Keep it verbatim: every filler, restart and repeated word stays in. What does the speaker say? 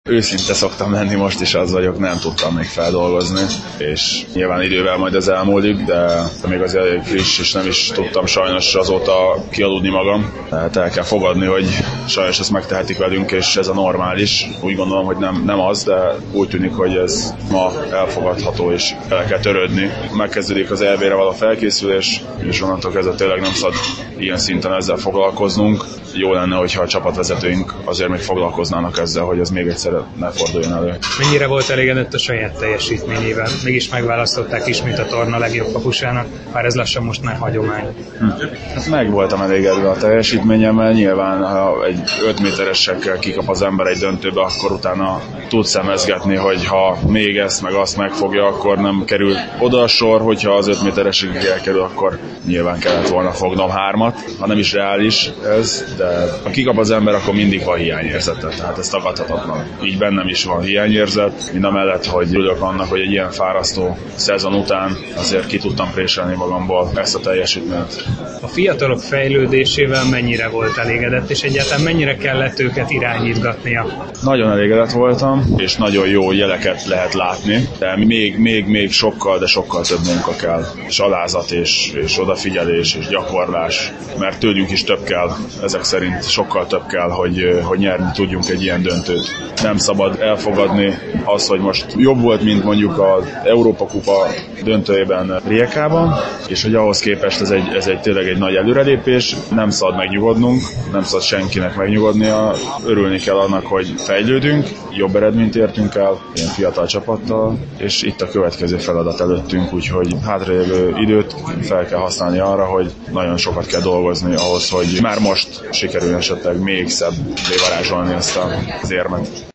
Őszinte szoktam lenni, most is az vagyok, nem tudtam még feldolgozni, és nyilván idővel majd ez elmúlik, de még azért elég friss, és nem is tudtam sajnos azóta kialudni magam. Tehát el kell fogadni, hogy sajnos ezt megtehetik velünk, és ez a normális. Úgy gondolom, hogy nem, nem az, de úgy tűnik, hogy ez ma elfogadható, és el kell törődni. Megkezdődik az é bére való felkészülés, és onnantól kezdve tényleg nem szabad ilyen szinten ezzel foglalkoznunk. Jó lenne, hogyha a csapatvezetőink azért még foglalkoznának ezzel, hogy ez még egyszer ne forduljon elő. Mennyire volt elégedett a saját teljesítményével? Mégis megválasztották ismét a torna legjobb kapusának, bár ez lassan most már hagyomány. Hm. Hát meg voltam elégedve a teljesítményemmel, nyilván ha egy öt méteresekkel kikap az ember egy döntőbe, akkor utána tud szemezgetni, hogy ha még ezt meg azt megfogja, akkor nem kerül oda a sor, hogyha az öt méteresig elkerül, akkor nyilván kellett volna fognom hármat, ha nem is reális ez, de ha kikap az ember, akkor mindig van hiányérzete, tehát ez tagadhatatlan. Így bennem is van hiányérzet, mind a mellett, hogy örülök annak, hogy egy ilyen fárasztó szezon után azért ki tudtam préselni magamból ezt a teljesítményt. A fiatalok fejlődésével mennyire volt elégedett, és egyáltalán mennyire kellett őket irányítgatnia? Nagyon elégedett voltam, és nagyon jó jeleket lehet látni, de még, még, még sokkal, de sokkal több munka kell, és alázat, és, és odafigyelés, és gyakorlás, mert tőlünk is több kell, ezek szerint sokkal több kell, hogy, hogy nyerni tudjunk egy ilyen döntőt. Nem szabad elfogadni azt, hogy most jobb volt, mint mondjuk az Európa-kupa döntőjében Rijekában, és hogy ahhoz képest ez egy, ez egy tényleg egy nagy előrelépés, nem szabad megnyugodnunk, nem szabad senkinek megnyugodnia, örülni kell annak, hogy fejlődünk, jobb eredményt értünk el, ilyen fiatal csapattal, és itt a következő feladat előttünk, úgyhogy hátralévő időt fel kell használni arra, hogy nagyon sokat kell dolgozni ahhoz, hogy már most sikerül esetleg még szebbé varázsolni ezt az érmet.